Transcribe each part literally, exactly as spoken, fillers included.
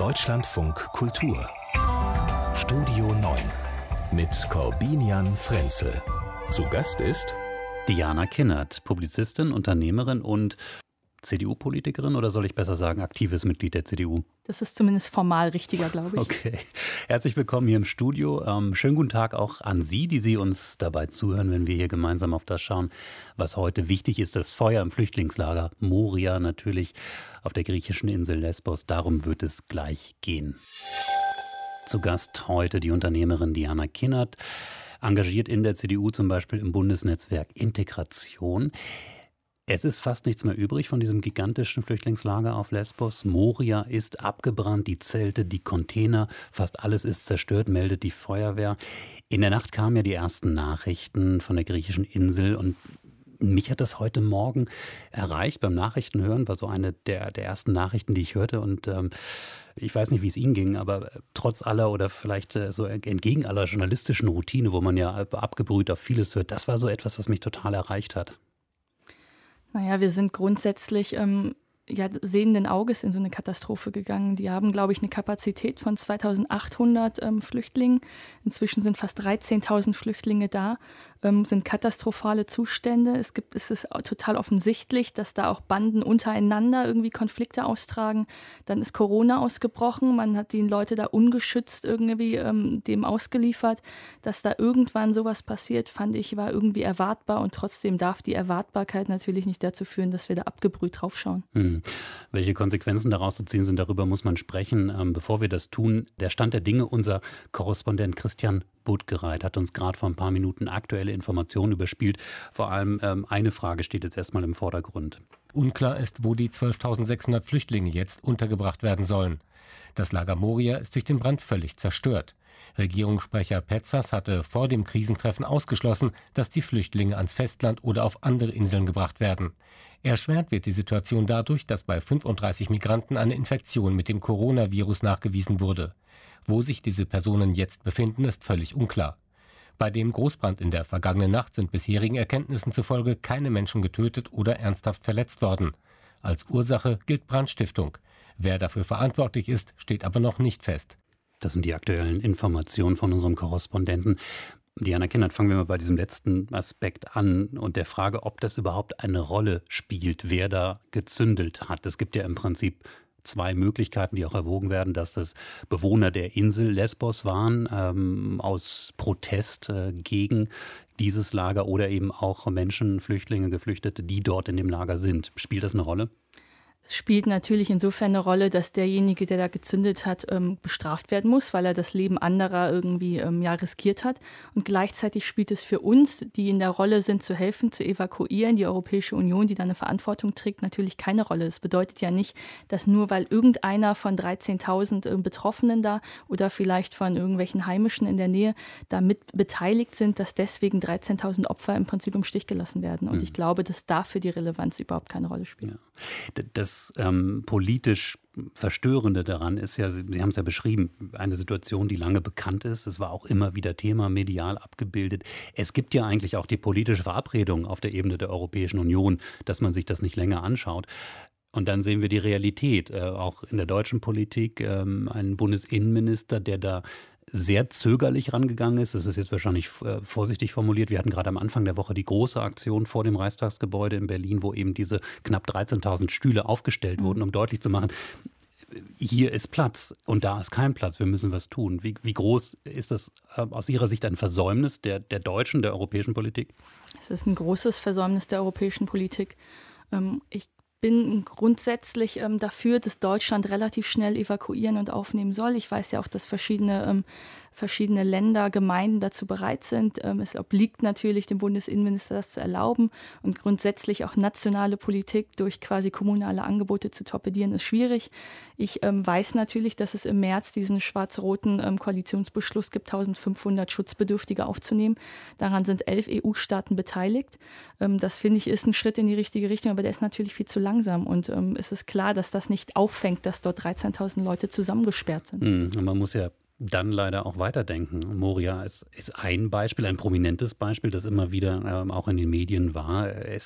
Deutschlandfunk Kultur Studio neun mit Corbinian Frenzel. Zu Gast ist Diana Kinnert, Publizistin, Unternehmerin und C D U-Politikerin, oder soll ich besser sagen, aktives Mitglied der C D U? Das ist zumindest formal richtiger, glaube ich. Okay. Herzlich willkommen hier im Studio. Ähm, schönen guten Tag auch an Sie, die Sie uns dabei zuhören, wenn wir hier gemeinsam auf das schauen, was heute wichtig ist. Das Feuer im Flüchtlingslager Moria natürlich auf der griechischen Insel Lesbos. Darum wird es gleich gehen. Zu Gast heute die Unternehmerin Diana Kinnert, engagiert in der C D U zum Beispiel im Bundesnetzwerk Integration. Es ist fast nichts mehr übrig von diesem gigantischen Flüchtlingslager auf Lesbos. Moria ist abgebrannt, die Zelte, die Container, fast alles ist zerstört, meldet die Feuerwehr. In der Nacht kamen ja die ersten Nachrichten von der griechischen Insel und mich hat das heute Morgen erreicht. Beim Nachrichtenhören war so eine der, der ersten Nachrichten, die ich hörte. Und ähm, ich weiß nicht, wie es Ihnen ging, aber trotz aller oder vielleicht äh, so entgegen aller journalistischen Routine, wo man ja abgebrüht auf vieles hört, das war so etwas, was mich total erreicht hat. Naja, wir sind grundsätzlich ähm, ja, sehenden Auges in so eine Katastrophe gegangen. Die haben, glaube ich, eine Kapazität von zweitausendachthundert ähm, Flüchtlingen. Inzwischen sind fast dreizehntausend Flüchtlinge da. Ähm, sind katastrophale Zustände. Es gibt, es ist total offensichtlich, dass da auch Banden untereinander irgendwie Konflikte austragen. Dann ist Corona ausgebrochen. Man hat die Leute da ungeschützt irgendwie ähm, dem ausgeliefert. Dass da irgendwann sowas passiert, fand ich, war irgendwie erwartbar. Und trotzdem darf die Erwartbarkeit natürlich nicht dazu führen, dass wir da abgebrüht draufschauen. Hm. Welche Konsequenzen daraus zu ziehen sind, darüber muss man sprechen. Ähm, bevor wir das tun, der Stand der Dinge, unser Korrespondent Christian Buttgereit hat uns gerade vor ein paar Minuten aktuelle Informationen überspielt. Vor allem ähm, eine Frage steht jetzt erstmal im Vordergrund. Unklar ist, wo die zwölftausendsechshundert Flüchtlinge jetzt untergebracht werden sollen. Das Lager Moria ist durch den Brand völlig zerstört. Regierungssprecher Petsas hatte vor dem Krisentreffen ausgeschlossen, dass die Flüchtlinge ans Festland oder auf andere Inseln gebracht werden. Erschwert wird die Situation dadurch, dass bei fünfunddreißig Migranten eine Infektion mit dem Coronavirus nachgewiesen wurde. Wo sich diese Personen jetzt befinden, ist völlig unklar. Bei dem Großbrand in der vergangenen Nacht sind bisherigen Erkenntnissen zufolge keine Menschen getötet oder ernsthaft verletzt worden. Als Ursache gilt Brandstiftung. Wer dafür verantwortlich ist, steht aber noch nicht fest. Das sind die aktuellen Informationen von unserem Korrespondenten. Diana Kinnert, fangen wir mal bei diesem letzten Aspekt an und der Frage, ob das überhaupt eine Rolle spielt, wer da gezündelt hat. Es gibt ja im Prinzip zwei Möglichkeiten, die auch erwogen werden, dass das Bewohner der Insel Lesbos waren, ähm, aus Protest äh, gegen dieses Lager oder eben auch Menschen, Flüchtlinge, Geflüchtete, die dort in dem Lager sind. Spielt das eine Rolle? Es spielt natürlich insofern eine Rolle, dass derjenige, der da gezündet hat, ähm, bestraft werden muss, weil er das Leben anderer irgendwie ähm, ja, riskiert hat. Und gleichzeitig spielt es für uns, die in der Rolle sind, zu helfen, zu evakuieren, die Europäische Union, die da eine Verantwortung trägt, natürlich keine Rolle. Das bedeutet ja nicht, dass nur weil irgendeiner von dreizehntausend äh, Betroffenen da oder vielleicht von irgendwelchen Heimischen in der Nähe da mit beteiligt sind, dass deswegen dreizehntausend Opfer im Prinzip im Stich gelassen werden. Und mhm. ich glaube, dass dafür die Relevanz überhaupt keine Rolle spielt. Ja. Das Das ähm, politisch Verstörende daran ist ja, Sie, Sie haben es ja beschrieben, eine Situation, die lange bekannt ist. Es war auch immer wieder Thema, medial abgebildet. Es gibt ja eigentlich auch die politische Verabredung auf der Ebene der Europäischen Union, dass man sich das nicht länger anschaut. Und dann sehen wir die Realität, äh, auch in der deutschen Politik, ähm, einen Bundesinnenminister, der da sehr zögerlich rangegangen ist. Das ist jetzt wahrscheinlich äh, vorsichtig formuliert. Wir hatten gerade am Anfang der Woche die große Aktion vor dem Reichstagsgebäude in Berlin, wo eben diese knapp dreizehntausend Stühle aufgestellt mhm. wurden, um deutlich zu machen, hier ist Platz und da ist kein Platz. Wir müssen was tun. Wie, wie groß ist das äh, aus Ihrer Sicht ein Versäumnis der, der deutschen, der europäischen Politik? Es ist ein großes Versäumnis der europäischen Politik. Ähm, ich bin grundsätzlich ähm, dafür, dass Deutschland relativ schnell evakuieren und aufnehmen soll. Ich weiß ja auch, dass verschiedene, ähm, verschiedene Länder, Gemeinden dazu bereit sind. Ähm, es obliegt natürlich dem Bundesinnenminister, das zu erlauben. Und grundsätzlich auch nationale Politik durch quasi kommunale Angebote zu torpedieren, ist schwierig. Ich ähm, weiß natürlich, dass es im März diesen schwarz-roten ähm, Koalitionsbeschluss gibt, eintausendfünfhundert Schutzbedürftige aufzunehmen. Daran sind elf E U-Staaten beteiligt. Ähm, das, finde ich, ist ein Schritt in die richtige Richtung, aber der ist natürlich viel zu lang. Langsam. Und ähm, es ist klar, dass das nicht auffängt, dass dort dreizehntausend Leute zusammengesperrt sind. Mhm. Und man muss ja dann leider auch weiterdenken. Moria ist, ist ein Beispiel, ein prominentes Beispiel, das immer wieder ähm, auch in den Medien war. Es gibt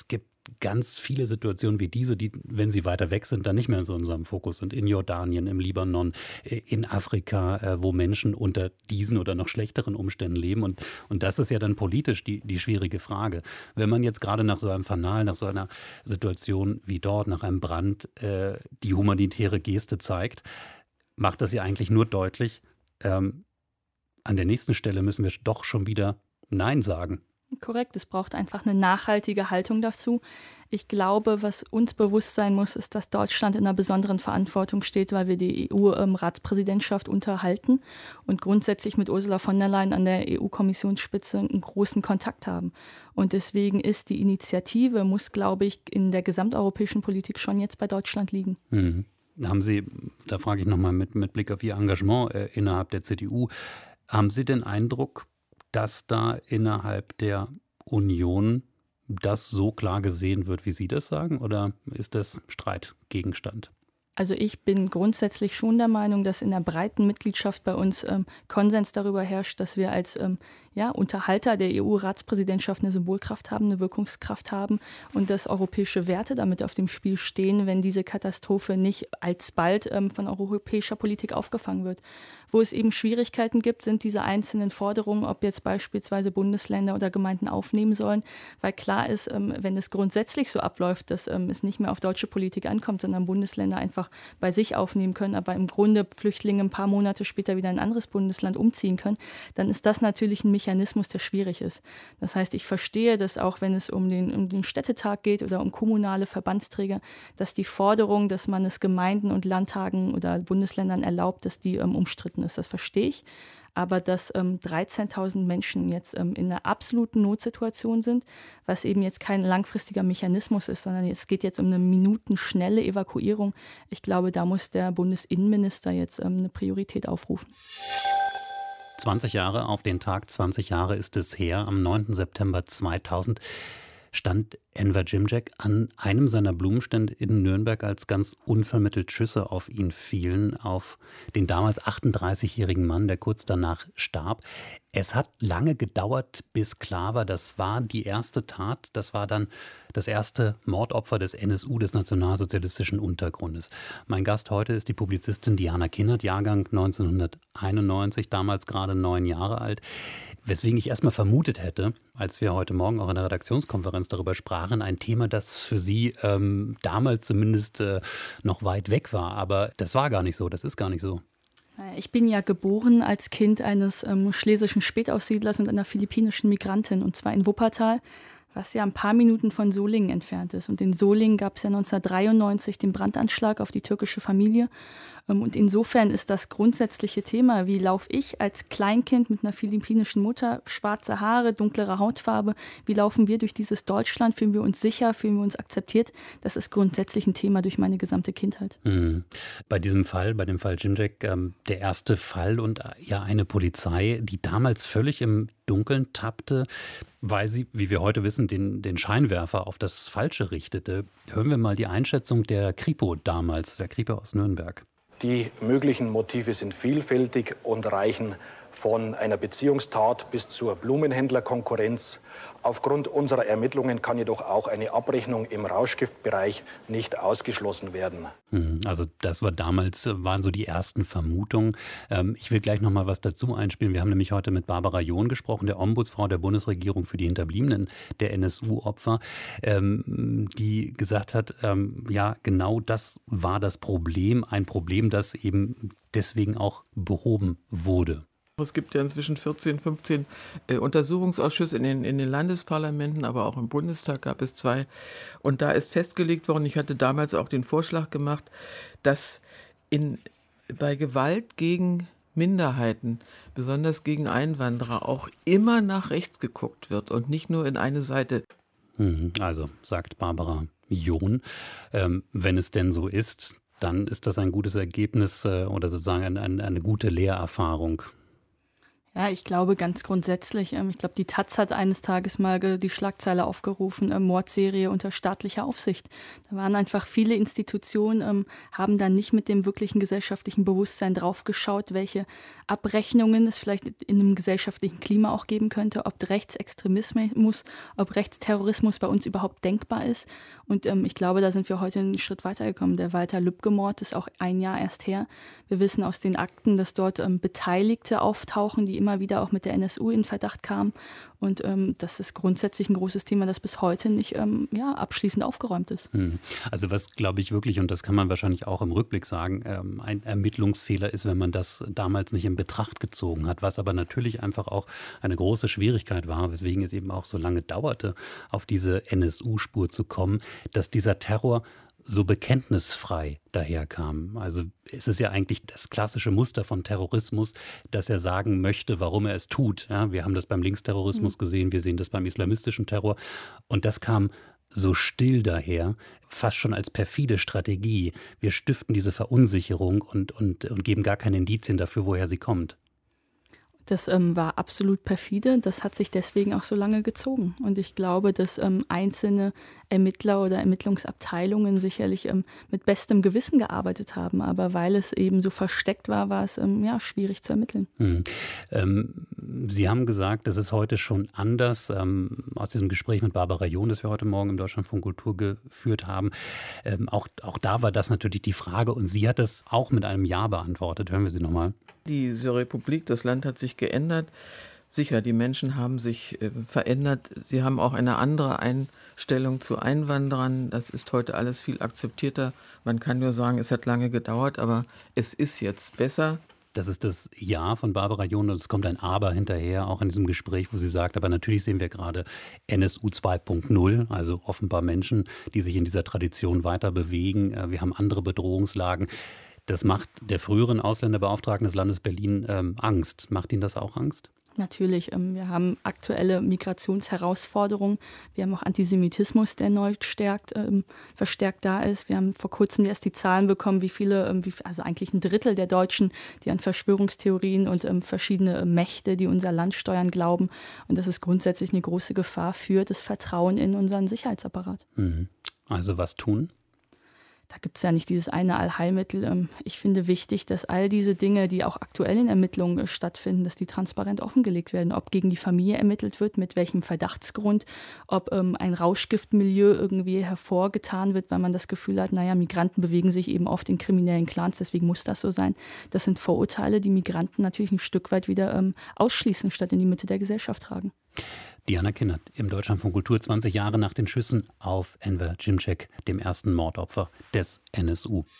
ganz viele Situationen wie diese, die, wenn sie weiter weg sind, dann nicht mehr in so unserem Fokus sind. In Jordanien, im Libanon, in Afrika, wo Menschen unter diesen oder noch schlechteren Umständen leben. Und, und das ist ja dann politisch die, die schwierige Frage. Wenn man jetzt gerade nach so einem Fanal, nach so einer Situation wie dort, nach einem Brand, äh, die humanitäre Geste zeigt, macht das ja eigentlich nur deutlich, ähm, an der nächsten Stelle müssen wir doch schon wieder Nein sagen. Korrekt, es braucht einfach eine nachhaltige Haltung dazu. Ich glaube, was uns bewusst sein muss, ist, dass Deutschland in einer besonderen Verantwortung steht, weil wir die E U-Ratspräsidentschaft unterhalten und grundsätzlich mit Ursula von der Leyen an der E U-Kommissionsspitze einen großen Kontakt haben. Und deswegen ist die Initiative, muss, glaube ich, in der gesamteuropäischen Politik schon jetzt bei Deutschland liegen. Mhm. Haben Sie, da frage ich nochmal mit, mit Blick auf Ihr Engagement äh, innerhalb der C D U, haben Sie den Eindruck, dass da innerhalb der Union das so klar gesehen wird, wie Sie das sagen? Oder ist das Streitgegenstand? Also ich bin grundsätzlich schon der Meinung, dass in der breiten Mitgliedschaft bei uns ähm, Konsens darüber herrscht, dass wir als ähm, ja, Unterhalter der E U-Ratspräsidentschaft eine Symbolkraft haben, eine Wirkungskraft haben und dass europäische Werte damit auf dem Spiel stehen, wenn diese Katastrophe nicht alsbald ähm, von europäischer Politik aufgefangen wird. Wo es eben Schwierigkeiten gibt, sind diese einzelnen Forderungen, ob jetzt beispielsweise Bundesländer oder Gemeinden aufnehmen sollen, weil klar ist, ähm, wenn es grundsätzlich so abläuft, dass ähm, es nicht mehr auf deutsche Politik ankommt, sondern Bundesländer einfach bei sich aufnehmen können, aber im Grunde Flüchtlinge ein paar Monate später wieder in ein anderes Bundesland umziehen können, dann ist das natürlich ein Mechanismus, der schwierig ist. Das heißt, ich verstehe, dass auch wenn es um den, um den Städtetag geht oder um kommunale Verbandsträger, dass die Forderung, dass man es Gemeinden und Landtagen oder Bundesländern erlaubt, dass die ähm, umstritten ist. Das verstehe ich. Aber dass ähm, dreizehntausend Menschen jetzt ähm, in einer absoluten Notsituation sind, was eben jetzt kein langfristiger Mechanismus ist, sondern es geht jetzt um eine minutenschnelle Evakuierung. Ich glaube, da muss der Bundesinnenminister jetzt ähm, eine Priorität aufrufen. zwanzig Jahre auf den Tag, zwanzig Jahre ist es her. Am neunten September zweitausend stand Enver Cimcek an einem seiner Blumenstände in Nürnberg, als ganz unvermittelt Schüsse auf ihn fielen, auf den damals achtunddreißigjährigen Mann, der kurz danach starb. Es hat lange gedauert, bis klar war, das war die erste Tat, das war dann das erste Mordopfer des N S U, des nationalsozialistischen Untergrundes. Mein Gast heute ist die Publizistin Diana Kinnert, Jahrgang neunzehnhunderteinundneunzig, damals gerade neun Jahre alt. Weswegen ich erstmal vermutet hätte, als wir heute Morgen auch in der Redaktionskonferenz darüber sprachen, ein Thema, das für Sie ähm, damals zumindest äh, noch weit weg war. Aber das war gar nicht so, das ist gar nicht so. Ich bin ja geboren als Kind eines ähm, schlesischen Spätaussiedlers und einer philippinischen Migrantin, und zwar in Wuppertal, was ja ein paar Minuten von Solingen entfernt ist. Und in Solingen gab es ja neunzehnhundertdreiundneunzig den Brandanschlag auf die türkische Familie. Und insofern ist das grundsätzliche Thema, wie laufe ich als Kleinkind mit einer philippinischen Mutter, schwarze Haare, dunklere Hautfarbe, wie laufen wir durch dieses Deutschland, fühlen wir uns sicher, fühlen wir uns akzeptiert, das ist grundsätzlich ein Thema durch meine gesamte Kindheit. Mhm. Bei diesem Fall, bei dem Fall Cimcek, ähm, der erste Fall und äh, ja eine Polizei, die damals völlig im Dunkeln tappte, weil sie, wie wir heute wissen, den, den Scheinwerfer auf das Falsche richtete. Hören wir mal die Einschätzung der Kripo damals, der Kripo aus Nürnberg. Die möglichen Motive sind vielfältig und reichen von einer Beziehungstat bis zur Blumenhändlerkonkurrenz. Aufgrund unserer Ermittlungen kann jedoch auch eine Abrechnung im Rauschgiftbereich nicht ausgeschlossen werden. Also das war damals, waren so die ersten Vermutungen. Ich will gleich noch mal was dazu einspielen. Wir haben nämlich heute mit Barbara John gesprochen, der Ombudsfrau der Bundesregierung für die Hinterbliebenen der N S U-Opfer, die gesagt hat, ja, genau das war das Problem, ein Problem, das eben deswegen auch behoben wurde. Es gibt ja inzwischen vierzehn, fünfzehn äh, Untersuchungsausschüsse in den, in den Landesparlamenten, aber auch im Bundestag gab es zwei. Und da ist festgelegt worden, ich hatte damals auch den Vorschlag gemacht, dass in, bei Gewalt gegen Minderheiten, besonders gegen Einwanderer, auch immer nach rechts geguckt wird und nicht nur in eine Seite. Also, sagt Barbara John, ähm, wenn es denn so ist, dann ist das ein gutes Ergebnis äh, oder sozusagen eine, eine, eine gute Lehrerfahrung. Ja, ich glaube ganz grundsätzlich, ähm, ich glaube, die Taz hat eines Tages mal ge- die Schlagzeile aufgerufen, äh, Mordserie unter staatlicher Aufsicht. Da waren einfach viele Institutionen, ähm, haben dann nicht mit dem wirklichen gesellschaftlichen Bewusstsein draufgeschaut, welche Abrechnungen es vielleicht in einem gesellschaftlichen Klima auch geben könnte, ob Rechtsextremismus, ob Rechtsterrorismus bei uns überhaupt denkbar ist. Und ähm, ich glaube, da sind wir heute einen Schritt weitergekommen. Der Walter-Lübcke-Mord ist auch ein Jahr erst her. Wir wissen aus den Akten, dass dort ähm, Beteiligte auftauchen, die immer wieder auch mit der N S U in Verdacht kamen. Und ähm, das ist grundsätzlich ein großes Thema, das bis heute nicht ähm, ja, abschließend aufgeräumt ist. Hm. Also was, glaube ich, wirklich, und das kann man wahrscheinlich auch im Rückblick sagen, ähm, ein Ermittlungsfehler ist, wenn man das damals nicht in Betracht gezogen hat, was aber natürlich einfach auch eine große Schwierigkeit war, weswegen es eben auch so lange dauerte, auf diese N S U-Spur zu kommen, dass dieser Terror so bekenntnisfrei daherkam. Also es ist ja eigentlich das klassische Muster von Terrorismus, dass er sagen möchte, warum er es tut. Ja, wir haben das beim Linksterrorismus mhm. gesehen, wir sehen das beim islamistischen Terror. Und das kam so still daher, fast schon als perfide Strategie. Wir stiften diese Verunsicherung und, und, und geben gar keine Indizien dafür, woher sie kommt. Das ähm, war absolut perfide. Das hat sich deswegen auch so lange gezogen. Und ich glaube, dass ähm, einzelne Ermittler oder Ermittlungsabteilungen sicherlich ähm, mit bestem Gewissen gearbeitet haben. Aber weil es eben so versteckt war, war es ähm, ja, schwierig zu ermitteln. Hm. Ähm, Sie haben gesagt, das ist heute schon anders. Ähm, aus diesem Gespräch mit Barbara John, das wir heute Morgen im Deutschlandfunk Kultur geführt haben, ähm, auch, auch da war das natürlich die Frage. Und sie hat das auch mit einem Ja beantwortet. Hören wir sie nochmal. Diese Republik, das Land hat sich geändert. Sicher, die Menschen haben sich äh, verändert. Sie haben auch eine andere Einstellung zu Einwanderern. Das ist heute alles viel akzeptierter. Man kann nur sagen, es hat lange gedauert, aber es ist jetzt besser. Das ist das Ja von Barbara John und es kommt ein Aber hinterher, auch in diesem Gespräch, wo sie sagt, aber natürlich sehen wir gerade N S U zwei Punkt null, also offenbar Menschen, die sich in dieser Tradition weiter bewegen. Wir haben andere Bedrohungslagen. Das macht der früheren Ausländerbeauftragten des Landes Berlin ähm, Angst. Macht Ihnen das auch Angst? Natürlich. Ähm, wir haben aktuelle Migrationsherausforderungen. Wir haben auch Antisemitismus, der neu stärkt, ähm, verstärkt da ist. Wir haben vor kurzem erst die Zahlen bekommen, wie viele, ähm, wie, also eigentlich ein Drittel der Deutschen, die an Verschwörungstheorien und ähm, verschiedene Mächte, die unser Land steuern, glauben. Und das ist grundsätzlich eine große Gefahr für das Vertrauen in unseren Sicherheitsapparat. Mhm. Also was tun? Da gibt es ja nicht dieses eine Allheilmittel. Ich finde wichtig, dass all diese Dinge, die auch aktuell in Ermittlungen stattfinden, dass die transparent offengelegt werden. Ob gegen die Familie ermittelt wird, mit welchem Verdachtsgrund, ob ähm, ein Rauschgiftmilieu irgendwie hervorgetan wird, weil man das Gefühl hat, naja, Migranten bewegen sich eben oft in kriminellen Clans, deswegen muss das so sein. Das sind Vorurteile, die Migranten natürlich ein Stück weit wieder ähm, ausschließen, statt in die Mitte der Gesellschaft tragen. Diana Kinnert im Deutschlandfunk Kultur, zwanzig Jahre nach den Schüssen auf Enver Cimcek, dem ersten Mordopfer des N S U.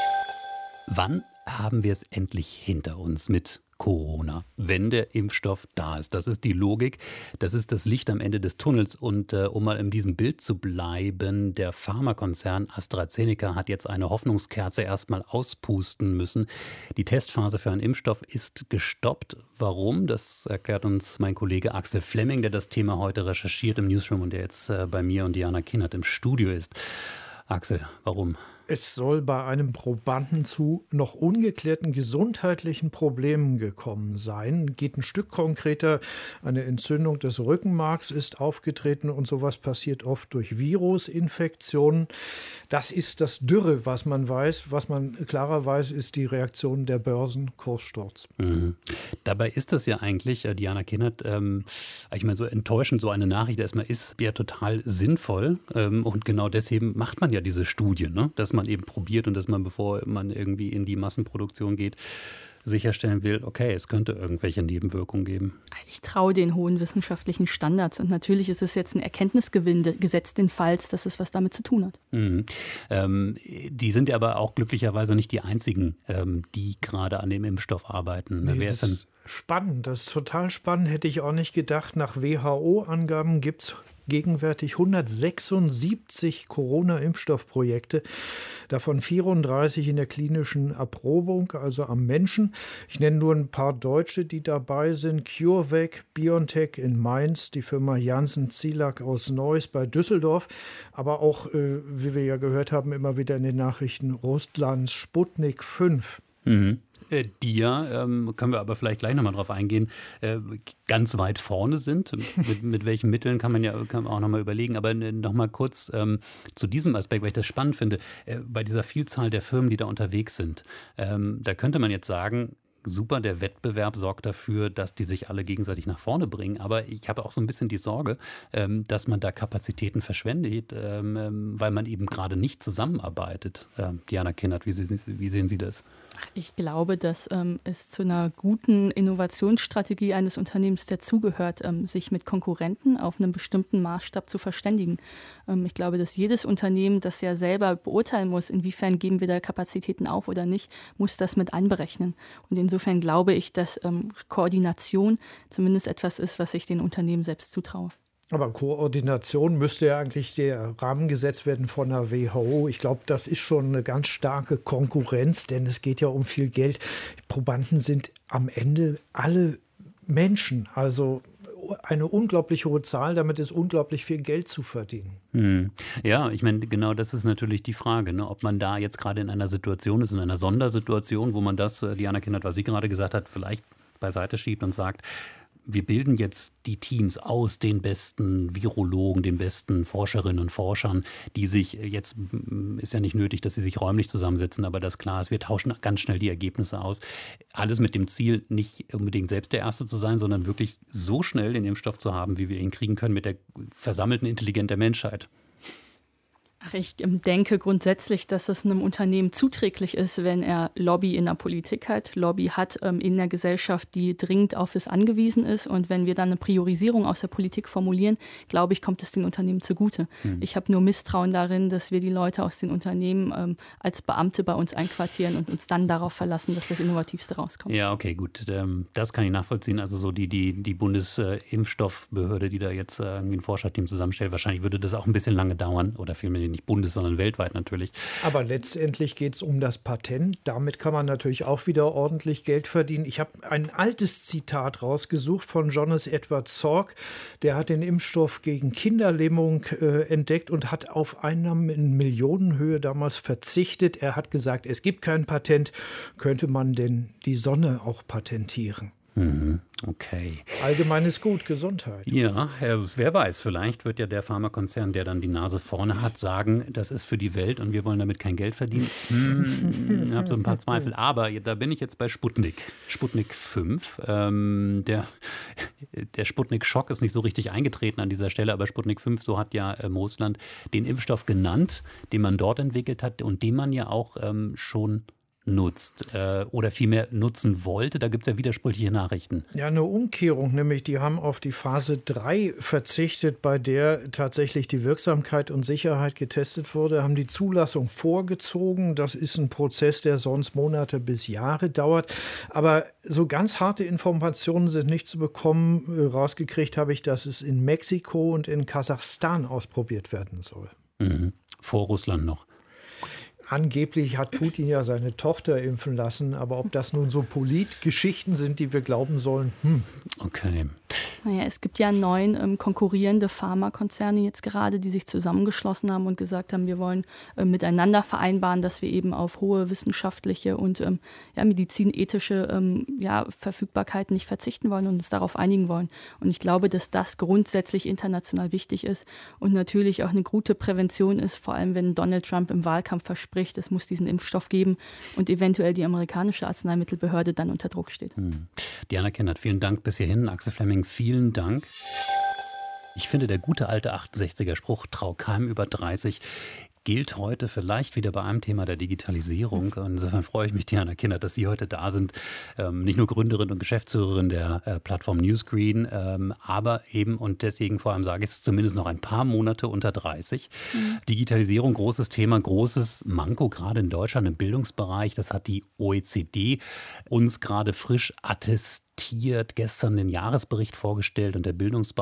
Wann haben wir es endlich hinter uns mit Corona, wenn der Impfstoff da ist? Das ist die Logik, das ist das Licht am Ende des Tunnels. Und äh, um mal in diesem Bild zu bleiben, der Pharmakonzern AstraZeneca hat jetzt eine Hoffnungskerze erstmal auspusten müssen. Die Testphase für einen Impfstoff ist gestoppt. Warum? Das erklärt uns mein Kollege Axel Flemming, der das Thema heute recherchiert im Newsroom und der jetzt äh, bei mir und Diana Kinnert im Studio ist. Axel, warum? Es soll bei einem Probanden zu noch ungeklärten gesundheitlichen Problemen gekommen sein. Geht ein Stück konkreter, eine Entzündung des Rückenmarks ist aufgetreten und sowas passiert oft durch Virusinfektionen. Das ist das Dürre, was man weiß. Was man klarer weiß, ist die Reaktion der Börsenkurssturz. Mhm. Dabei ist das ja eigentlich, äh, Diana Kinnert, ähm, ich meine, so enttäuschend so eine Nachricht erstmal ist, ja total sinnvoll. Ähm, und genau deswegen macht man ja diese Studie, ne? Dass man eben probiert und dass man, bevor man irgendwie in die Massenproduktion geht, sicherstellen will, okay, es könnte irgendwelche Nebenwirkungen geben. Ich traue den hohen wissenschaftlichen Standards und natürlich ist es jetzt ein Erkenntnisgewinn, gesetzt den Falls, dass es was damit zu tun hat. Mhm. Ähm, die sind ja aber auch glücklicherweise nicht die einzigen, ähm, die gerade an dem Impfstoff arbeiten. Nee, Wer ist denn? Spannend, das ist total spannend, hätte ich auch nicht gedacht. Nach W H O-Angaben gibt es gegenwärtig hundertsechsundsiebzig Corona-Impfstoffprojekte, davon vierunddreißig in der klinischen Erprobung, also am Menschen. Ich nenne nur ein paar Deutsche, die dabei sind. CureVac, BioNTech in Mainz, die Firma Janssen-Zielak aus Neuss bei Düsseldorf, aber auch, äh, wie wir ja gehört haben, immer wieder in den Nachrichten, Russlands Sputnik fünf. Mhm. Äh, die ja, ähm, können wir aber vielleicht gleich nochmal drauf eingehen, äh, ganz weit vorne sind. Mit, mit welchen Mitteln kann man ja kann man auch nochmal überlegen. Aber äh, nochmal kurz ähm, zu diesem Aspekt, weil ich das spannend finde, äh, bei dieser Vielzahl der Firmen, die da unterwegs sind, ähm, da könnte man jetzt sagen, super, der Wettbewerb sorgt dafür, dass die sich alle gegenseitig nach vorne bringen. Aber ich habe auch so ein bisschen die Sorge, ähm, dass man da Kapazitäten verschwendet, ähm, weil man eben gerade nicht zusammenarbeitet. Ähm, Diana Kinnert, wie, wie sehen Sie das? Ich glaube, dass ähm, es zu einer guten Innovationsstrategie eines Unternehmens dazugehört, ähm, sich mit Konkurrenten auf einem bestimmten Maßstab zu verständigen. Ähm, ich glaube, dass jedes Unternehmen, das ja selber beurteilen muss, inwiefern geben wir da Kapazitäten auf oder nicht, muss das mit einberechnen. Und insofern glaube ich, dass ähm, Koordination zumindest etwas ist, was ich den Unternehmen selbst zutraue. Aber Koordination müsste ja eigentlich der Rahmen gesetzt werden von der W H O. Ich glaube, das ist schon eine ganz starke Konkurrenz, denn es geht ja um viel Geld. Probanden sind am Ende alle Menschen, also eine unglaublich hohe Zahl, damit ist unglaublich viel Geld zu verdienen. Hm. Ja, ich meine, genau das ist natürlich die Frage, ne? Ob man da jetzt gerade in einer Situation ist, in einer Sondersituation, wo man das, Diana Kinnert, was sie gerade gesagt hat, vielleicht beiseite schiebt und sagt, wir bilden jetzt die Teams aus den besten Virologen, den besten Forscherinnen und Forschern, die sich jetzt, ist ja nicht nötig, dass sie sich räumlich zusammensetzen, aber das klar ist, wir tauschen ganz schnell die Ergebnisse aus. Alles mit dem Ziel, nicht unbedingt selbst der Erste zu sein, sondern wirklich so schnell den Impfstoff zu haben, wie wir ihn kriegen können mit der versammelten Intelligenz der Menschheit. Ach, ich denke grundsätzlich, dass es einem Unternehmen zuträglich ist, wenn er Lobby in der Politik hat, Lobby hat ähm, in der Gesellschaft, die dringend auf es angewiesen ist. Und wenn wir dann eine Priorisierung aus der Politik formulieren, glaube ich, kommt es den Unternehmen zugute. Mhm. Ich habe nur Misstrauen darin, dass wir die Leute aus den Unternehmen ähm, als Beamte bei uns einquartieren und uns dann darauf verlassen, dass das Innovativste rauskommt. Ja, okay, gut. Das kann ich nachvollziehen. Also so die, die, die Bundesimpfstoffbehörde, die da jetzt irgendwie ein Forscherteam zusammenstellt, wahrscheinlich würde das auch ein bisschen lange dauern oder vielmehr nicht bundes, sondern weltweit natürlich. Aber letztendlich geht es um das Patent. Damit kann man natürlich auch wieder ordentlich Geld verdienen. Ich habe ein altes Zitat rausgesucht von Jonas Edward Salk. Der hat den Impfstoff gegen Kinderlähmung äh, entdeckt und hat auf Einnahmen in Millionenhöhe damals verzichtet. Er hat gesagt, es gibt kein Patent. Könnte man denn die Sonne auch patentieren? Mhm. Okay. Allgemeines Gut, Gesundheit. Ja, wer weiß, vielleicht wird ja der Pharmakonzern, der dann die Nase vorne hat, sagen, das ist für die Welt und wir wollen damit kein Geld verdienen. Hm, ich habe so ein paar Zweifel, aber da bin ich jetzt bei Sputnik. Sputnik fünf. Ähm, der der Sputnik-Schock ist nicht so richtig eingetreten an dieser Stelle, aber Sputnik fünf, so hat ja äh, Moosland den Impfstoff genannt, den man dort entwickelt hat und den man ja auch ähm, schon nutzt äh, oder vielmehr nutzen wollte. Da gibt es ja widersprüchliche Nachrichten. Ja, eine Umkehrung, nämlich die haben auf die Phase drei verzichtet, bei der tatsächlich die Wirksamkeit und Sicherheit getestet wurde, haben die Zulassung vorgezogen. Das ist ein Prozess, der sonst Monate bis Jahre dauert. Aber so ganz harte Informationen sind nicht zu bekommen. Rausgekriegt habe ich, dass es in Mexiko und in Kasachstan ausprobiert werden soll. Mhm. Vor Russland noch. Angeblich hat Putin ja seine Tochter impfen lassen, aber ob das nun so Politgeschichten sind, die wir glauben sollen, hm. Okay. Naja, es gibt ja neun ähm, konkurrierende Pharmakonzerne jetzt gerade, die sich zusammengeschlossen haben und gesagt haben, wir wollen äh, miteinander vereinbaren, dass wir eben auf hohe wissenschaftliche und ähm, ja, medizinethische ähm, ja, Verfügbarkeit nicht verzichten wollen und uns darauf einigen wollen. Und ich glaube, dass das grundsätzlich international wichtig ist und natürlich auch eine gute Prävention ist, vor allem wenn Donald Trump im Wahlkampf verspricht, es muss diesen Impfstoff geben und eventuell die amerikanische Arzneimittelbehörde dann unter Druck steht. Hm. Diana Kinnert, vielen Dank bis hierhin. Axel Fleming, vielen Dank. Ich finde, der gute alte achtundsechziger Spruch, trau keinem über dreißig, gilt heute vielleicht wieder bei einem Thema der Digitalisierung. Und insofern freue ich mich, Diana Kinnert, dass Sie heute da sind. Ähm, nicht nur Gründerin und Geschäftsführerin der äh, Plattform Newscreen, ähm, aber eben, und deswegen vor allem sage ich es, zumindest noch ein paar Monate unter dreißig. Mhm. Digitalisierung, großes Thema, großes Manko, gerade in Deutschland im Bildungsbereich. Das hat die O E C D uns gerade frisch attestiert. Gestern den Jahresbericht vorgestellt und der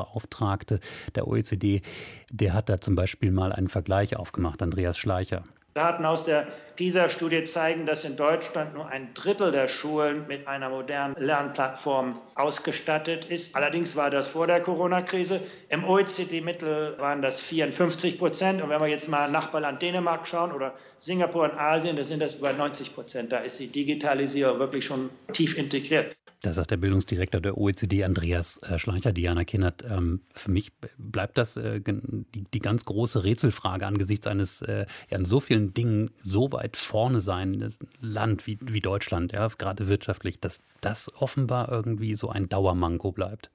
Bildungsbeauftragte der O E C D, der hat da zum Beispiel mal einen Vergleich aufgemacht, Andreas Schleicher. Daten aus der PISA-Studie zeigen, dass in Deutschland nur ein Drittel der Schulen mit einer modernen Lernplattform ausgestattet ist. Allerdings war das vor der Corona-Krise. Im O E C D-Mittel waren das vierundfünfzig Prozent. Und wenn wir jetzt mal Nachbarland Dänemark schauen oder Singapur in Asien, da sind das über neunzig Prozent. Da ist die Digitalisierung wirklich schon tief integriert. Das sagt der Bildungsdirektor der O E C D, Andreas Schleicher. Diana Kinnert, ähm, für mich bleibt das äh, die, die ganz große Rätselfrage angesichts eines äh, ja, in so vielen Dingen so weit vorne sein, das Land wie, wie Deutschland, ja, gerade wirtschaftlich, dass das offenbar irgendwie so ein Dauermanko bleibt.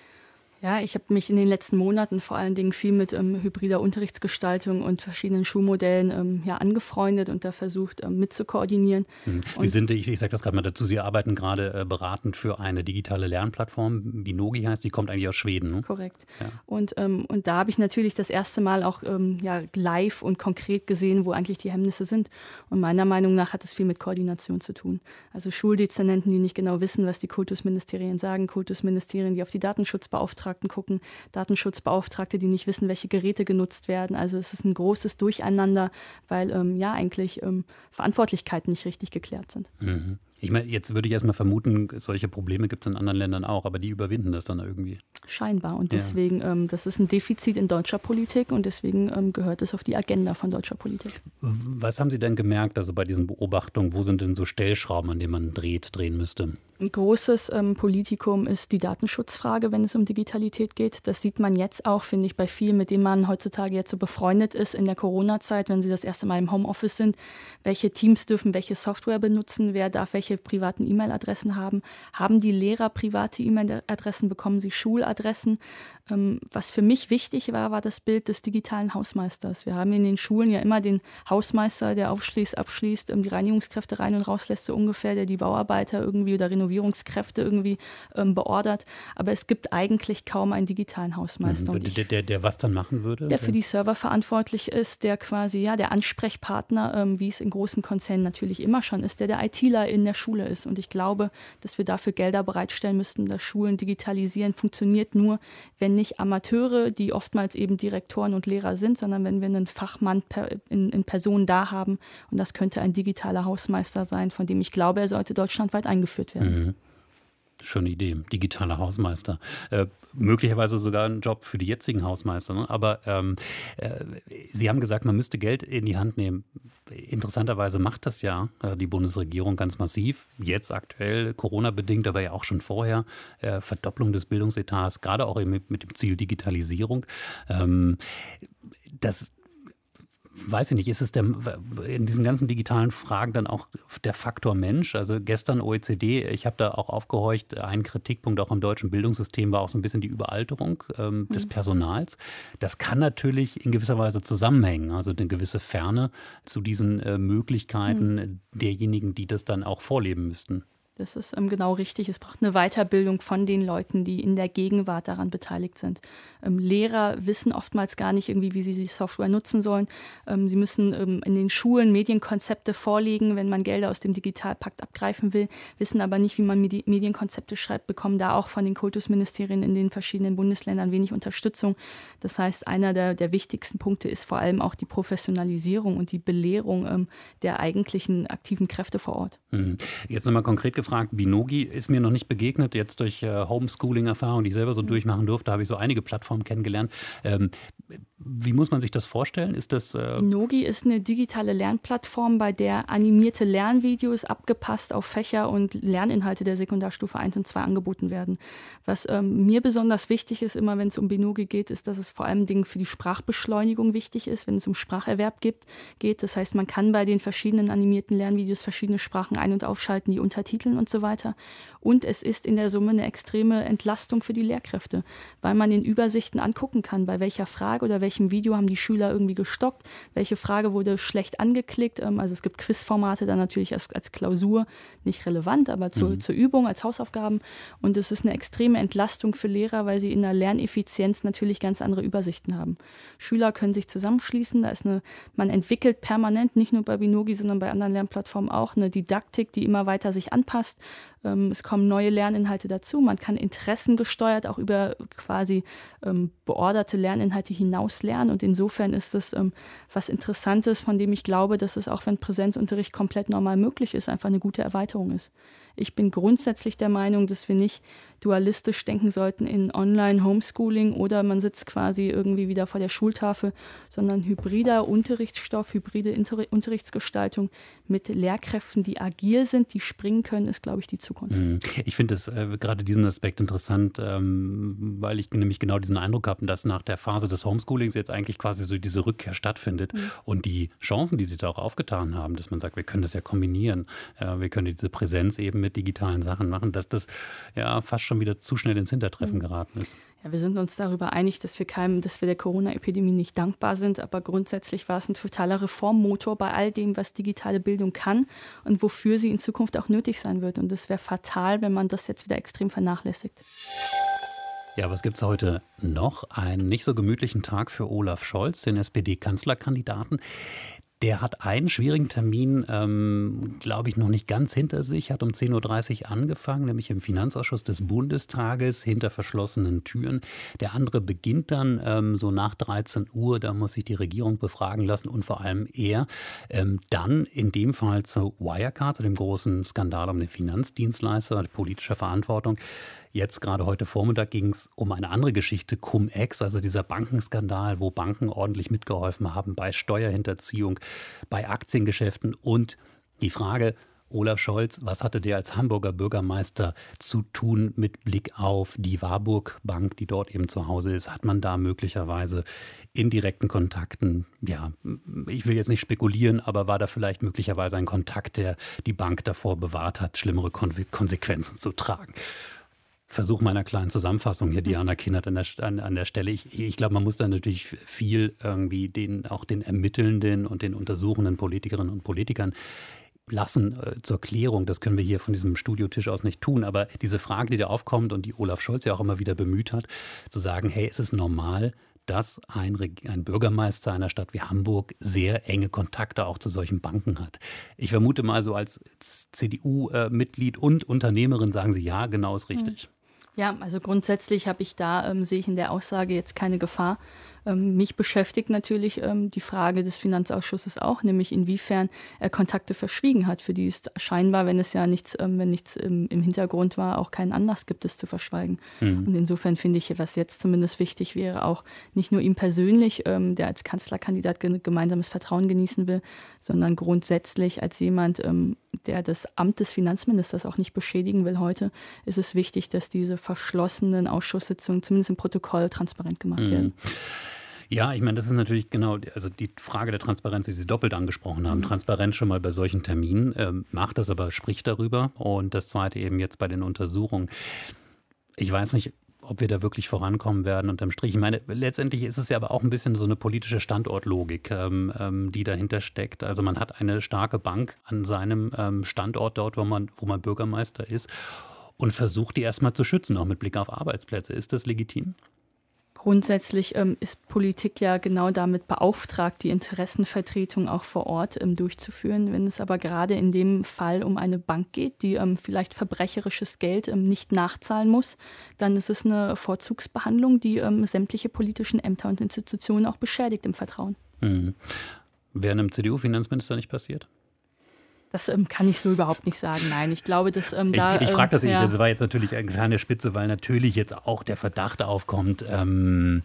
Ja, ich habe mich in den letzten Monaten vor allen Dingen viel mit ähm, hybrider Unterrichtsgestaltung und verschiedenen Schulmodellen ähm, ja, angefreundet und da versucht ähm, mitzukoordinieren. Hm. Sie sind, ich, ich sage das gerade mal dazu, Sie arbeiten gerade äh, beratend für eine digitale Lernplattform, Binogi heißt, die kommt eigentlich aus Schweden. Ne? Korrekt. Ja. Und, ähm, und da habe ich natürlich das erste Mal auch ähm, ja, live und konkret gesehen, wo eigentlich die Hemmnisse sind. Und meiner Meinung nach hat es viel mit Koordination zu tun. Also Schuldezernenten, die nicht genau wissen, was die Kultusministerien sagen, Kultusministerien, die auf die Datenschutzbeauftragten gucken, Datenschutzbeauftragte, die nicht wissen, welche Geräte genutzt werden. Also es ist ein großes Durcheinander, weil ähm, ja eigentlich ähm, Verantwortlichkeiten nicht richtig geklärt sind. Mhm. Ich meine, jetzt würde ich erstmal vermuten, solche Probleme gibt es in anderen Ländern auch, aber die überwinden das dann irgendwie. Scheinbar. Und deswegen, ja. ähm, das ist ein Defizit in deutscher Politik und deswegen ähm, gehört es auf die Agenda von deutscher Politik. Was haben Sie denn gemerkt, also bei diesen Beobachtungen, wo sind denn so Stellschrauben, an denen man dreht, drehen müsste? Ein großes ähm, Politikum ist die Datenschutzfrage, wenn es um Digitalität geht. Das sieht man jetzt auch, finde ich, bei vielen, mit denen man heutzutage jetzt so befreundet ist in der Corona-Zeit, wenn sie das erste Mal im Homeoffice sind. Welche Teams dürfen welche Software benutzen? Wer darf welche privaten E-Mail-Adressen haben? Haben die Lehrer private E-Mail-Adressen? Bekommen sie Schuladressen? Ähm, was für mich wichtig war, war das Bild des digitalen Hausmeisters. Wir haben in den Schulen ja immer den Hausmeister, der aufschließt, abschließt, ähm, die Reinigungskräfte rein und rauslässt, so ungefähr, der die Bauarbeiter irgendwie oder Renovierungskräfte irgendwie ähm, beordert. Aber es gibt eigentlich kaum einen digitalen Hausmeister. Mhm, der, der, der, der was dann machen würde? Der für die Server verantwortlich ist, der quasi ja der Ansprechpartner, ähm, wie es in großen Konzernen natürlich immer schon ist, der der ITler in der Schule ist. Und ich glaube, dass wir dafür Gelder bereitstellen müssten, dass Schulen digitalisieren. Funktioniert nur, wenn nicht Amateure, die oftmals eben Direktoren und Lehrer sind, sondern wenn wir einen Fachmann per, in, in Person da haben. Und das könnte ein digitaler Hausmeister sein, von dem ich glaube, er sollte deutschlandweit eingeführt werden. Mhm. Schöne Idee, digitaler Hausmeister. Äh, möglicherweise sogar ein Job für die jetzigen Hausmeister. Ne? Aber ähm, äh, Sie haben gesagt, man müsste Geld in die Hand nehmen. Interessanterweise macht das ja äh, die Bundesregierung ganz massiv. Jetzt aktuell, Corona-bedingt, aber ja auch schon vorher. Äh, Verdopplung des Bildungsetats, gerade auch mit, mit dem Ziel Digitalisierung. Ähm, das Weiß ich nicht, ist es der, in diesen ganzen digitalen Fragen dann auch der Faktor Mensch? Also gestern O E C D, ich habe da auch aufgehorcht, ein Kritikpunkt auch am deutschen Bildungssystem war auch so ein bisschen die Überalterung ähm, des Personals. Das kann natürlich in gewisser Weise zusammenhängen, also eine gewisse Ferne zu diesen äh, Möglichkeiten mhm. derjenigen, die das dann auch vorleben müssten. Das ist ähm, genau richtig. Es braucht eine Weiterbildung von den Leuten, die in der Gegenwart daran beteiligt sind. Ähm, Lehrer wissen oftmals gar nicht irgendwie, wie sie die Software nutzen sollen. Ähm, sie müssen ähm, in den Schulen Medienkonzepte vorlegen, wenn man Gelder aus dem Digitalpakt abgreifen will, wissen aber nicht, wie man Medi- Medienkonzepte schreibt, bekommen da auch von den Kultusministerien in den verschiedenen Bundesländern wenig Unterstützung. Das heißt, einer der, der wichtigsten Punkte ist vor allem auch die Professionalisierung und die Belehrung ähm, der eigentlichen aktiven Kräfte vor Ort. Mhm. Jetzt nochmal konkret gefragt, Binogi ist mir noch nicht begegnet. Jetzt durch äh, Homeschooling-Erfahrung, die ich selber so mhm. durchmachen durfte, habe ich so einige Plattformen kennengelernt. Ähm, wie muss man sich das vorstellen? Ist das äh Binogi ist eine digitale Lernplattform, bei der animierte Lernvideos abgepasst auf Fächer und Lerninhalte der Sekundarstufe eins und zwei angeboten werden. Was ähm, mir besonders wichtig ist, immer wenn es um Binogi geht, ist, dass es vor allem Dingen für die Sprachbeschleunigung wichtig ist, wenn es um Spracherwerb gibt, geht. Das heißt, man kann bei den verschiedenen animierten Lernvideos verschiedene Sprachen ein- und aufschalten, die untertiteln und so weiter. Und es ist in der Summe eine extreme Entlastung für die Lehrkräfte, weil man in Übersichten angucken kann, bei welcher Frage oder welchem Video haben die Schüler irgendwie gestockt, welche Frage wurde schlecht angeklickt. Also es gibt Quizformate dann natürlich als, als Klausur, nicht relevant, aber zu, mhm. zur Übung, als Hausaufgaben. Und es ist eine extreme Entlastung für Lehrer, weil sie in der Lerneffizienz natürlich ganz andere Übersichten haben. Schüler können sich zusammenschließen, da ist eine, man entwickelt permanent, nicht nur bei Binogi, sondern bei anderen Lernplattformen auch, eine Didaktik, die immer weiter sich anpasst. Ähm, es kommen neue Lerninhalte dazu. Man kann interessengesteuert auch über quasi ähm, beorderte Lerninhalte hinaus lernen. Und insofern ist es ähm, was Interessantes, von dem ich glaube, dass es auch, wenn Präsenzunterricht komplett normal möglich ist, einfach eine gute Erweiterung ist. Ich bin grundsätzlich der Meinung, dass wir nicht dualistisch denken sollten in Online-Homeschooling oder man sitzt quasi irgendwie wieder vor der Schultafel, sondern hybrider Unterrichtsstoff, hybride Inter- Unterrichtsgestaltung mit Lehrkräften, die agil sind, die springen können, ist, glaube ich, die Zukunft. Ich finde es äh, gerade diesen Aspekt interessant, ähm, weil ich nämlich genau diesen Eindruck habe, dass nach der Phase des Homeschoolings jetzt eigentlich quasi so diese Rückkehr stattfindet mhm. und die Chancen, die sie da auch aufgetan haben, dass man sagt, wir können das ja kombinieren, äh, wir können diese Präsenz eben mit digitalen Sachen machen, dass das ja fast schon wieder zu schnell ins Hintertreffen mhm. geraten ist. Ja, wir sind uns darüber einig, dass wir keinem, dass wir der Corona-Epidemie nicht dankbar sind, aber grundsätzlich war es ein totaler Reformmotor bei all dem, was digitale Bildung kann und wofür sie in Zukunft auch nötig sein wird. Und es wäre fatal, wenn man das jetzt wieder extrem vernachlässigt. Ja, was gibt es heute noch? Einen nicht so gemütlichen Tag für Olaf Scholz, den S P D-Kanzlerkandidaten. Der hat einen schwierigen Termin, ähm, glaube ich, noch nicht ganz hinter sich, hat um zehn Uhr dreißig angefangen, nämlich im Finanzausschuss des Bundestages hinter verschlossenen Türen. Der andere beginnt dann ähm, so nach dreizehn Uhr, da muss sich die Regierung befragen lassen und vor allem er ähm, dann in dem Fall zu Wirecard, zu dem großen Skandal um den Finanzdienstleister, politischer Verantwortung. Jetzt gerade heute Vormittag ging es um eine andere Geschichte, Cum-Ex, also dieser Bankenskandal, wo Banken ordentlich mitgeholfen haben bei Steuerhinterziehung, bei Aktiengeschäften und die Frage, Olaf Scholz, was hatte der als Hamburger Bürgermeister zu tun mit Blick auf die Warburg Bank, die dort eben zu Hause ist? Hat man da möglicherweise in direkten Kontakten, ja, ich will jetzt nicht spekulieren, aber war da vielleicht möglicherweise ein Kontakt, der die Bank davor bewahrt hat, schlimmere Konsequenzen zu tragen? Versuch meiner kleinen Zusammenfassung hier, Diana Kienert an der, an, an der Stelle. Ich, ich glaube, man muss da natürlich viel irgendwie den, auch den ermittelnden und den untersuchenden Politikerinnen und Politikern lassen äh, zur Klärung. Das können wir hier von diesem Studiotisch aus nicht tun. Aber diese Frage, die da aufkommt und die Olaf Scholz ja auch immer wieder bemüht hat, zu sagen, hey, es ist normal, dass ein, ein Bürgermeister einer Stadt wie Hamburg sehr enge Kontakte auch zu solchen Banken hat. Ich vermute mal, so als C D U-Mitglied und Unternehmerin sagen Sie, ja, genau ist richtig. Hm. Ja, also grundsätzlich habe ich da, ähm, sehe ich in der Aussage jetzt keine Gefahr. Ähm, mich beschäftigt natürlich ähm, die Frage des Finanzausschusses auch, nämlich inwiefern er Kontakte verschwiegen hat, für die es scheinbar, wenn es ja nichts, ähm, wenn nichts im, im Hintergrund war, auch keinen Anlass gibt, es zu verschweigen. Mhm. Und insofern finde ich, was jetzt zumindest wichtig wäre, auch nicht nur ihm persönlich, ähm, der als Kanzlerkandidat ge- gemeinsames Vertrauen genießen will, sondern grundsätzlich als jemand, ähm, der das Amt des Finanzministers auch nicht beschädigen will heute, ist es wichtig, dass diese verschlossenen Ausschusssitzungen zumindest im Protokoll transparent gemacht mhm. werden. Ja, ich meine, das ist natürlich genau, also die Frage der Transparenz, die Sie doppelt angesprochen haben. Mhm. Transparenz schon mal bei solchen Terminen, ähm, macht das aber, spricht darüber. Und das Zweite eben jetzt bei den Untersuchungen. Ich weiß nicht, ob wir da wirklich vorankommen werden unterm Strich. Ich meine, letztendlich ist es ja aber auch ein bisschen so eine politische Standortlogik, ähm, ähm, die dahinter steckt. Also man hat eine starke Bank an seinem ähm, Standort dort, wo man, wo man Bürgermeister ist und versucht, die erstmal zu schützen, auch mit Blick auf Arbeitsplätze. Ist das legitim? Grundsätzlich ähm, ist Politik ja genau damit beauftragt, die Interessenvertretung auch vor Ort ähm, durchzuführen. Wenn es aber gerade in dem Fall um eine Bank geht, die ähm, vielleicht verbrecherisches Geld ähm, nicht nachzahlen muss, dann ist es eine Vorzugsbehandlung, die ähm, sämtliche politischen Ämter und Institutionen auch beschädigt im Vertrauen. Mhm. Wäre einem C D U-Finanzminister nicht passiert? Das ähm, kann ich so überhaupt nicht sagen. Nein, ich glaube, dass ähm, da... Ich, ich frage das ähm, nicht. ja. Das war jetzt natürlich eine kleine Spitze, weil natürlich jetzt auch der Verdacht aufkommt, ähm,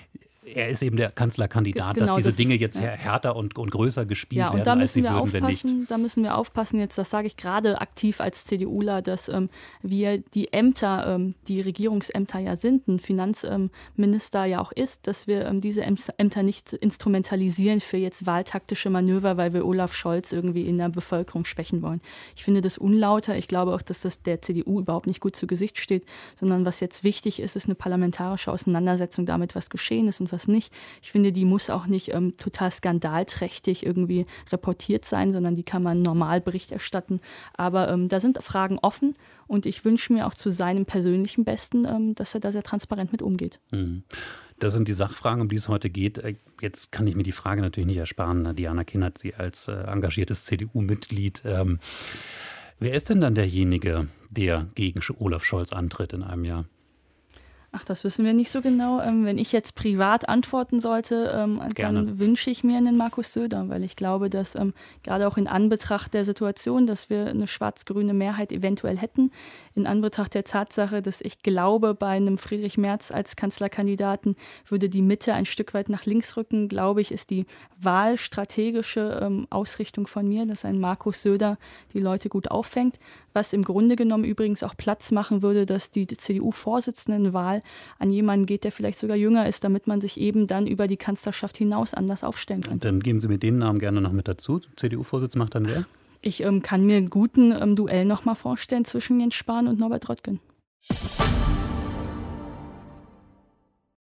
er ist eben der Kanzlerkandidat, genau, dass diese das Dinge ist, jetzt ja. härter und, und größer gespielt ja, und werden, da als sie wir würden, wenn nicht. Da müssen wir aufpassen, jetzt, das sage ich gerade aktiv als CDUler, dass ähm, wir die Ämter, ähm, die Regierungsämter ja sind, ein Finanzminister ähm, ja auch ist, dass wir ähm, diese Ämter nicht instrumentalisieren für jetzt wahltaktische Manöver, weil wir Olaf Scholz irgendwie in der Bevölkerung schwächen wollen. Ich finde das unlauter. Ich glaube auch, dass das der C D U überhaupt nicht gut zu Gesicht steht, sondern was jetzt wichtig ist, ist eine parlamentarische Auseinandersetzung damit, was geschehen ist und was nicht. Ich finde, die muss auch nicht ähm, total skandalträchtig irgendwie reportiert sein, sondern die kann man normal Bericht erstatten. Aber ähm, da sind Fragen offen und ich wünsche mir auch zu seinem persönlichen Besten, ähm, dass er da sehr transparent mit umgeht. Mhm. Das sind die Sachfragen, um die es heute geht. Jetzt kann ich mir die Frage natürlich nicht ersparen. Diana Kienert, Sie als äh, engagiertes C D U-Mitglied. Ähm, wer ist denn dann derjenige, der gegen Olaf Scholz antritt in einem Jahr? Ach, das wissen wir nicht so genau. Ähm, wenn ich jetzt privat antworten sollte, ähm, dann wünsche ich mir einen Markus Söder, weil ich glaube, dass ähm, gerade auch in Anbetracht der Situation, dass wir eine schwarz-grüne Mehrheit eventuell hätten, in Anbetracht der Tatsache, dass ich glaube, bei einem Friedrich Merz als Kanzlerkandidaten würde die Mitte ein Stück weit nach links rücken, glaube ich, ist die wahlstrategische ähm, Ausrichtung von mir, dass ein Markus Söder die Leute gut auffängt, was im Grunde genommen übrigens auch Platz machen würde, dass die C D U-Vorsitzendenwahl an jemanden geht, der vielleicht sogar jünger ist, damit man sich eben dann über die Kanzlerschaft hinaus anders aufstellen kann. Dann geben Sie mir den Namen gerne noch mit dazu. C D U-Vorsitz macht dann wer? Ich ähm, kann mir einen guten ähm, Duell noch mal vorstellen zwischen Jens Spahn und Norbert Röttgen.